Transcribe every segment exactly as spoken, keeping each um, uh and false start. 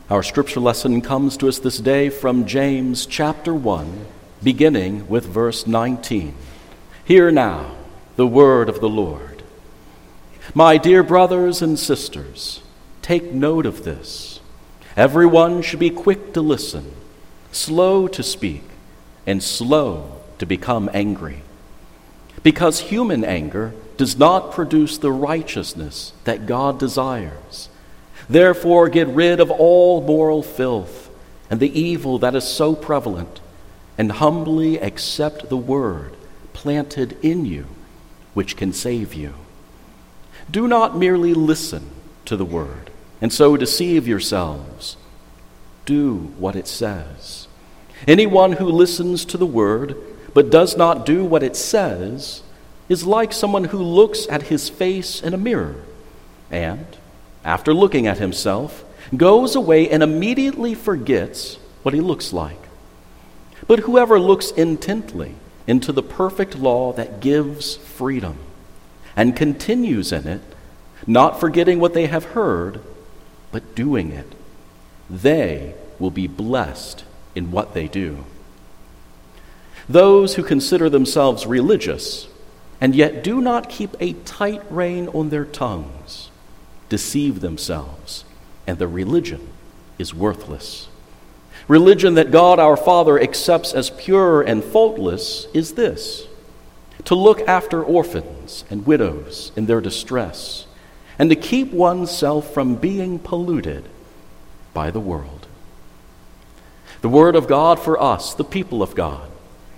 Our scripture lesson comes to us this day from James chapter one, beginning with verse nineteen. Hear now the word of the Lord. My dear brothers and sisters, take note of this. Everyone should be quick to listen, slow to speak, and slow to become angry. Because human anger does not produce the righteousness that God desires. Therefore, get rid of all moral filth and the evil that is so prevalent, and humbly accept the word planted in you, which can save you. Do not merely listen to the word and so deceive yourselves. Do what it says. Anyone who listens to the word but does not do what it says is like someone who looks at his face in a mirror and, after looking at himself, goes away and immediately forgets what he looks like. But whoever looks intently into the perfect law that gives freedom and continues in it, not forgetting what they have heard, but doing it, they will be blessed in what they do. Those who consider themselves religious and yet do not keep a tight rein on their tongues deceive themselves, and the religion is worthless. Religion that God our Father accepts as pure and faultless is this: to look after orphans and widows in their distress, and to keep oneself from being polluted by the world. The word of God for us, the people of God.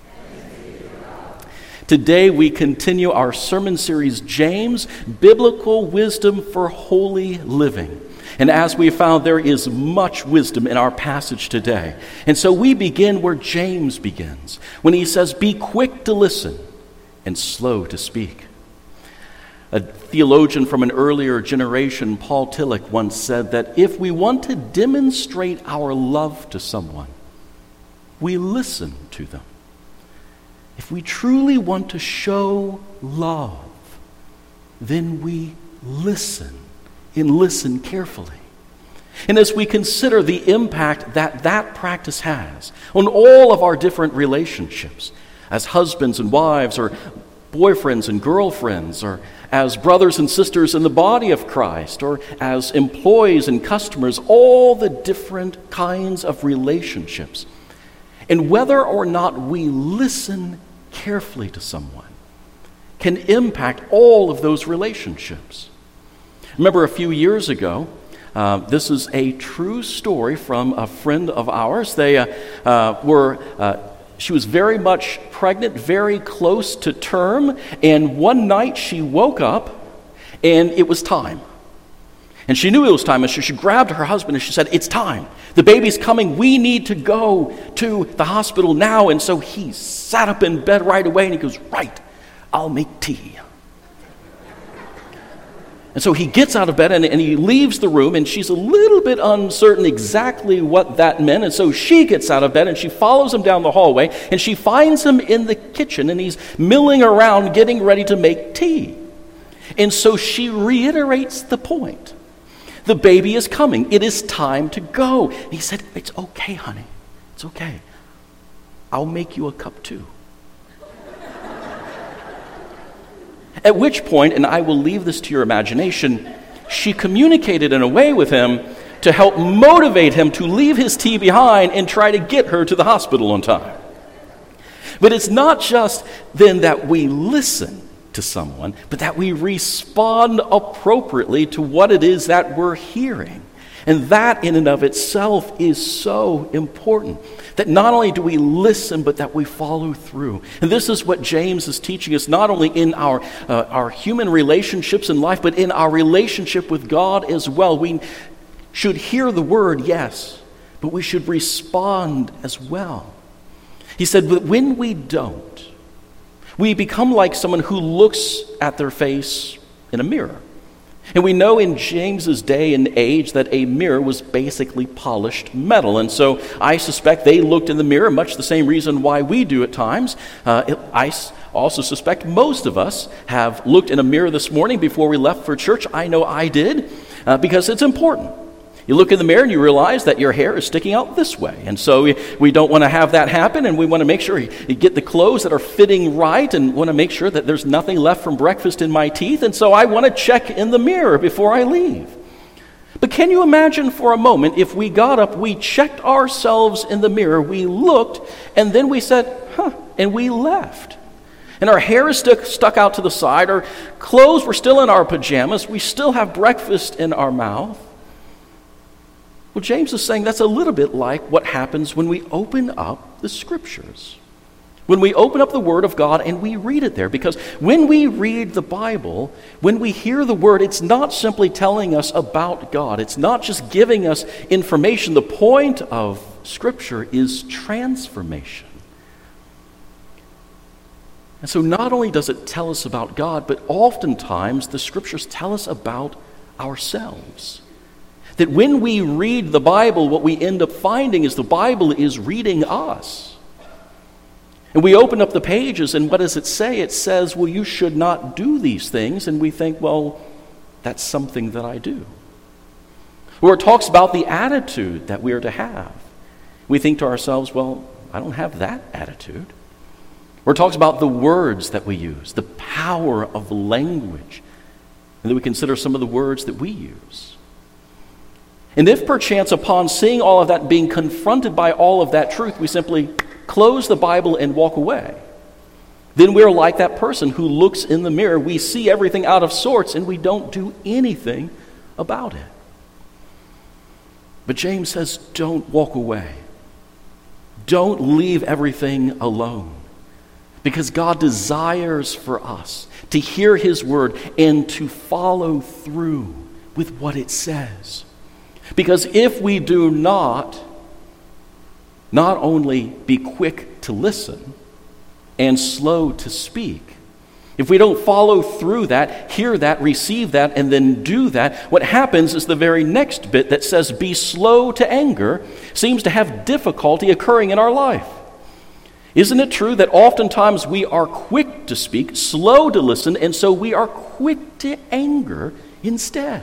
Today we continue our sermon series, James, Biblical Wisdom for Holy Living. And as we found, there is much wisdom in our passage today. And so we begin where James begins, when he says, be quick to listen and slow to speak. A theologian from an earlier generation, Paul Tillich, once said that if we want to demonstrate our love to someone, we listen to them. If we truly want to show love, then we listen and listen carefully. And as we consider the impact that that practice has on all of our different relationships, as husbands and wives, or boyfriends and girlfriends, or as brothers and sisters in the body of Christ, or as employees and customers, all the different kinds of relationships, and whether or not we listen carefully to someone can impact all of those relationships. Remember a few years ago, uh, this is a true story from a friend of ours. They uh, uh, were, uh, she was very much pregnant, very close to term, and one night she woke up and it was time. And she knew it was time, and so she grabbed her husband and she said, it's time. The baby's coming. We need to go to the hospital now. And so he sat up in bed right away and he goes, right, I'll make tea. And so he gets out of bed and, and he leaves the room, and she's a little bit uncertain exactly what that meant. And so she gets out of bed and she follows him down the hallway, and she finds him in the kitchen, and he's milling around getting ready to make tea. And so she reiterates the point. The baby is coming. It is time to go. And he said, it's okay, honey. It's okay. I'll make you a cup too. At which point, and I will leave this to your imagination, she communicated in a way with him to help motivate him to leave his tea behind and try to get her to the hospital on time. But it's not just then that we listen to someone, but that we respond appropriately to what it is that we're hearing. And that in and of itself is so important, that not only do we listen, but that we follow through. And this is what James is teaching us, not only in our uh, our human relationships in life, but in our relationship with God as well. We should hear the word, yes, but we should respond as well. He said, but when we don't, we become like someone who looks at their face in a mirror. And we know in James's day and age that a mirror was basically polished metal. And so I suspect they looked in the mirror, much the same reason why we do at times. Uh, it, I also suspect most of us have looked in a mirror this morning before we left for church. I know I did, uh, because it's important. You look in the mirror and you realize that your hair is sticking out this way. And so we, we don't want to have that happen, and we want to make sure you, you get the clothes that are fitting right and want to make sure that there's nothing left from breakfast in my teeth. And so I want to check in the mirror before I leave. But can you imagine for a moment if we got up, we checked ourselves in the mirror, we looked, and then we said, huh, and we left. And our hair is stuck, stuck out to the side, our clothes were still in our pajamas, we still have breakfast in our mouth. Well, James is saying that's a little bit like what happens when we open up the Scriptures. When we open up the Word of God and we read it there. Because when we read the Bible, when we hear the Word, it's not simply telling us about God. It's not just giving us information. The point of Scripture is transformation. And so not only does it tell us about God, but oftentimes the Scriptures tell us about ourselves. That when we read the Bible, what we end up finding is the Bible is reading us. And we open up the pages, and what does it say? It says, well, you should not do these things. And we think, well, that's something that I do. Or it talks about the attitude that we are to have. We think to ourselves, well, I don't have that attitude. Or it talks about the words that we use, the power of language. And then we consider some of the words that we use. And if perchance upon seeing all of that, being confronted by all of that truth, we simply close the Bible and walk away, then we're like that person who looks in the mirror. We see everything out of sorts and we don't do anything about it. But James says, don't walk away. Don't leave everything alone. Because God desires for us to hear His word and to follow through with what it says. Because if we do not, not only be quick to listen and slow to speak, if we don't follow through that, hear that, receive that, and then do that, what happens is the very next bit that says, be slow to anger, seems to have difficulty occurring in our life. Isn't it true that oftentimes we are quick to speak, slow to listen, and so we are quick to anger instead?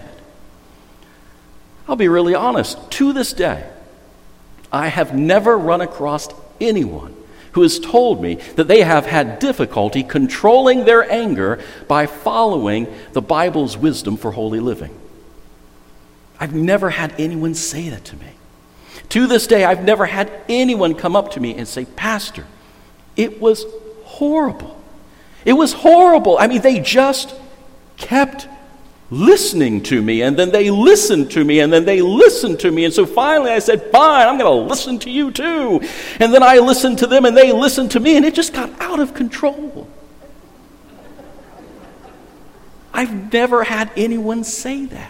I'll be really honest. To this day, I have never run across anyone who has told me that they have had difficulty controlling their anger by following the Bible's wisdom for holy living. I've never had anyone say that to me. To this day, I've never had anyone come up to me and say, Pastor, it was horrible. It was horrible. I mean, they just kept listening to me, and then they listened to me, and then they listened to me, and so finally I said, fine, I'm going to listen to you too. And then I listened to them, and they listened to me, and it just got out of control. I've never had anyone say that.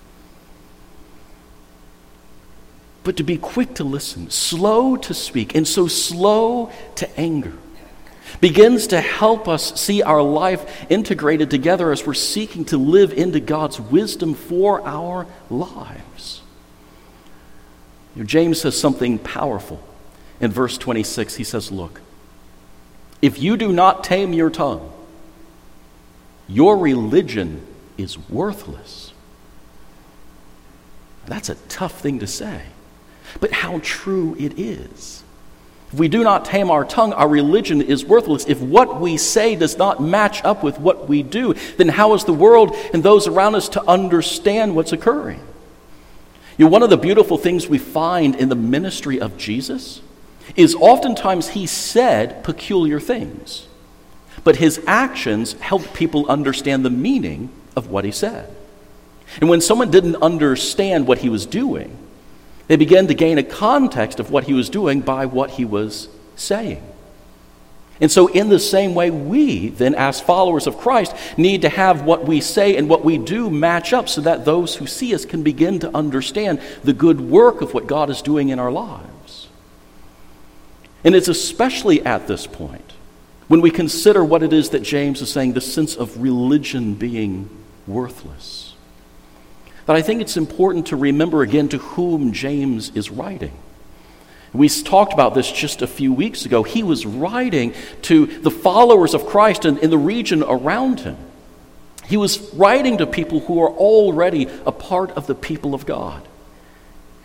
But to be quick to listen, slow to speak, and so slow to anger begins to help us see our life integrated together as we're seeking to live into God's wisdom for our lives. You know, James says something powerful. In verse twenty-six, he says, look, if you do not tame your tongue, your religion is worthless. That's a tough thing to say, but how true it is. If we do not tame our tongue, our religion is worthless. If what we say does not match up with what we do, then how is the world and those around us to understand what's occurring? You know, one of the beautiful things we find in the ministry of Jesus is oftentimes he said peculiar things, but his actions helped people understand the meaning of what he said. And when someone didn't understand what he was doing, they began to gain a context of what he was doing by what he was saying. And so in the same way, we then, as followers of Christ, need to have what we say and what we do match up so that those who see us can begin to understand the good work of what God is doing in our lives. And it's especially at this point, when we consider what it is that James is saying, the sense of religion being worthless, that I think it's important to remember again to whom James is writing. We talked about this just a few weeks ago. He was writing to the followers of Christ in, in the region around him. He was writing to people who are already a part of the people of God.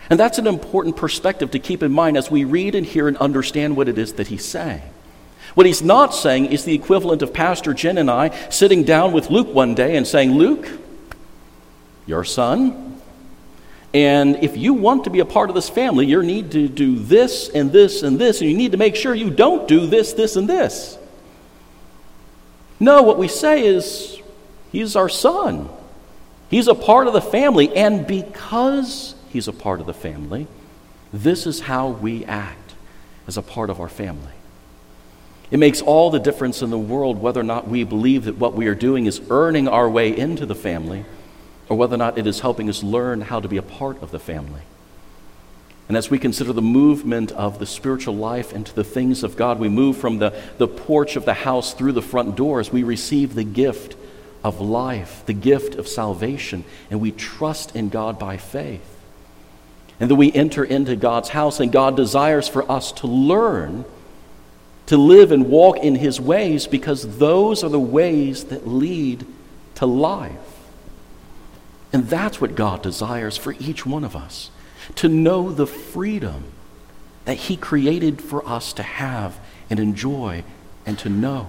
And that's an important perspective to keep in mind as we read and hear and understand what it is that he's saying. What he's not saying is the equivalent of Pastor Jen and I sitting down with Luke one day and saying, Luke, your son, and if you want to be a part of this family, you need to do this and this and this, and you need to make sure you don't do this, this, and this. No, what we say is, he's our son. He's a part of the family, and because he's a part of the family, this is how we act as a part of our family. It makes all the difference in the world whether or not we believe that what we are doing is earning our way into the family, or whether or not it is helping us learn how to be a part of the family. And as we consider the movement of the spiritual life into the things of God, we move from the, the porch of the house through the front doors. We receive the gift of life, the gift of salvation, and we trust in God by faith. And then we enter into God's house, and God desires for us to learn to live and walk in his ways, because those are the ways that lead to life. And that's what God desires for each one of us, to know the freedom that he created for us to have and enjoy and to know.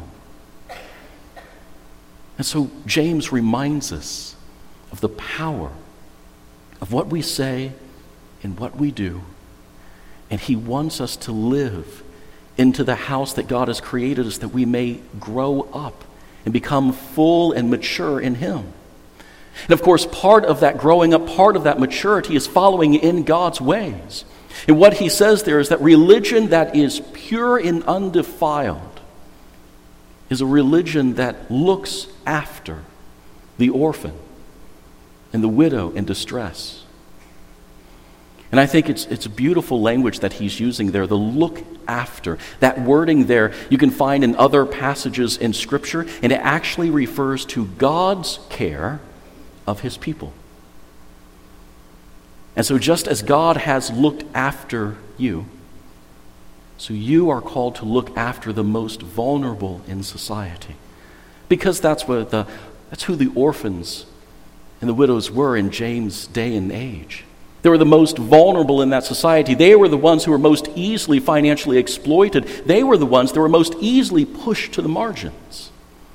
And so James reminds us of the power of what we say and what we do. And he wants us to live into the house that God has created us, that we may grow up and become full and mature in him. And of course, part of that growing up, part of that maturity is following in God's ways. And what he says there is that religion that is pure and undefiled is a religion that looks after the orphan and the widow in distress. And I think it's it's beautiful language that he's using there, the look after. That wording there you can find in other passages in Scripture, and it actually refers to God's care of his people. And so just as God has looked after you, so you are called to look after the most vulnerable in society. Because that's what the that's who the orphans and the widows were in James' day and age. They were the most vulnerable in that society. They were the ones who were most easily financially exploited. They were the ones that were most easily pushed to the margins.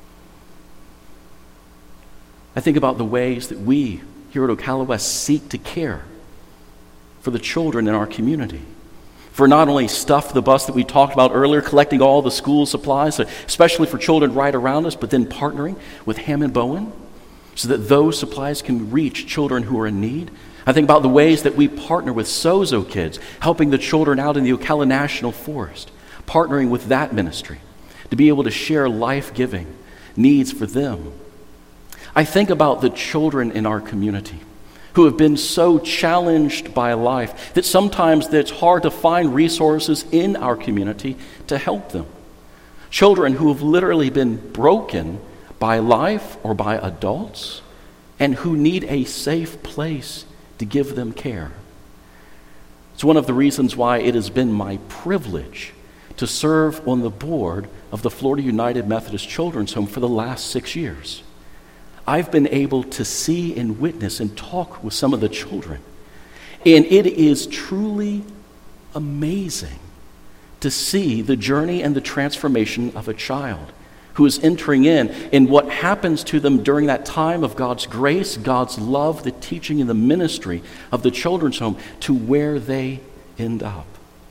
I think about the ways that we here at Ocala West seek to care for the children in our community. For not only Stuff the Bus that we talked about earlier, collecting all the school supplies, especially for children right around us, but then partnering with Hammond Bowen so that those supplies can reach children who are in need. I think about the ways that we partner with Sozo Kids, helping the children out in the Ocala National Forest, partnering with that ministry to be able to share life-giving needs for them. I think about the children in our community who have been so challenged by life that sometimes it's hard to find resources in our community to help them. Children who have literally been broken by life or by adults and who need a safe place to give them care. It's one of the reasons why it has been my privilege to serve on the board of the Florida United Methodist Children's Home for the last six years. I've been able to see and witness and talk with some of the children. And it is truly amazing to see the journey and the transformation of a child who is entering in, and what happens to them during that time of God's grace, God's love, the teaching and the ministry of the children's home to where they end up.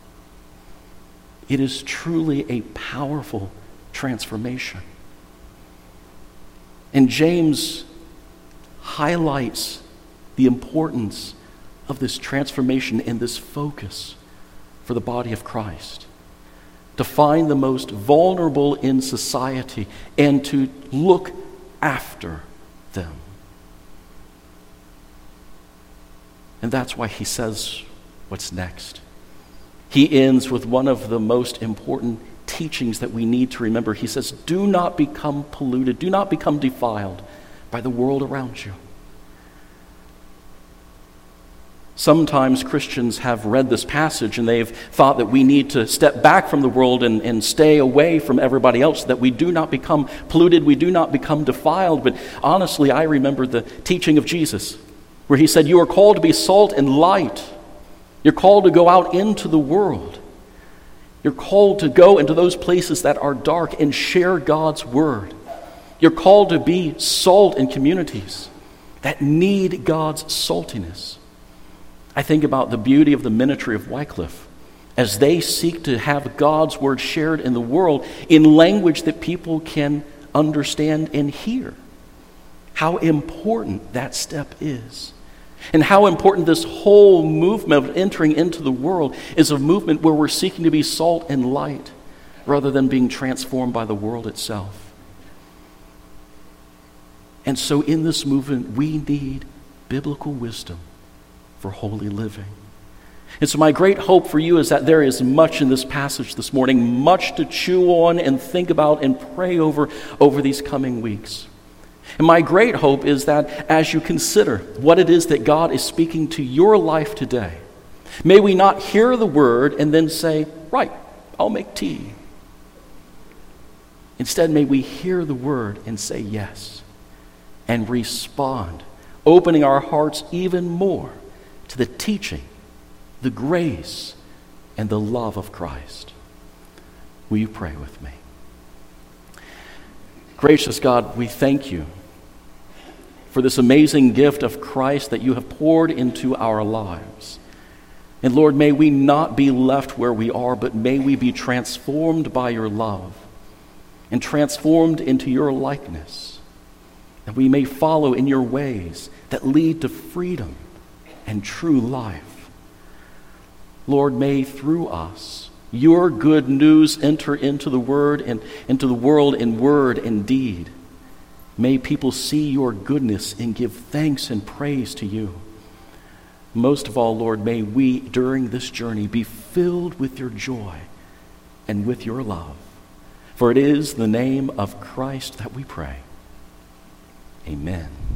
It is truly a powerful transformation. And James highlights the importance of this transformation and this focus for the body of Christ. To find the most vulnerable in society and to look after them. And that's why he says what's next. He ends with one of the most important teachings that we need to remember. He says, do not become polluted, do not become defiled by the world around you. Sometimes Christians have read this passage and they've thought that we need to step back from the world and, and stay away from everybody else, that we do not become polluted, we do not become defiled. But honestly, I remember the teaching of Jesus, where he said, you are called to be salt and light You're called to go out into the world. You're called to go into those places that are dark and share God's word. You're called to be salt in communities that need God's saltiness. I think about the beauty of the ministry of Wycliffe as they seek to have God's word shared in the world in language that people can understand and hear. How important that step is. And how important this whole movement of entering into the world is a movement where we're seeking to be salt and light rather than being transformed by the world itself. And so in this movement, we need biblical wisdom for holy living. And so my great hope for you is that there is much in this passage this morning, much to chew on and think about and pray over over these coming weeks. And my great hope is that as you consider what it is that God is speaking to your life today, may we not hear the word and then say, right, I'll make tea. Instead, may we hear the word and say yes, and respond, opening our hearts even more to the teaching, the grace, and the love of Christ. Will you pray with me? Gracious God, we thank you for this amazing gift of Christ that you have poured into our lives. And Lord, may we not be left where we are, but may we be transformed by your love and transformed into your likeness, that we may follow in your ways that lead to freedom and true life. Lord, may through us your good news enter into the word and into the world in word and deed. May people see your goodness and give thanks and praise to you. Most of all, Lord, may we during this journey be filled with your joy and with your love. For it is the name of Christ that we pray. Amen.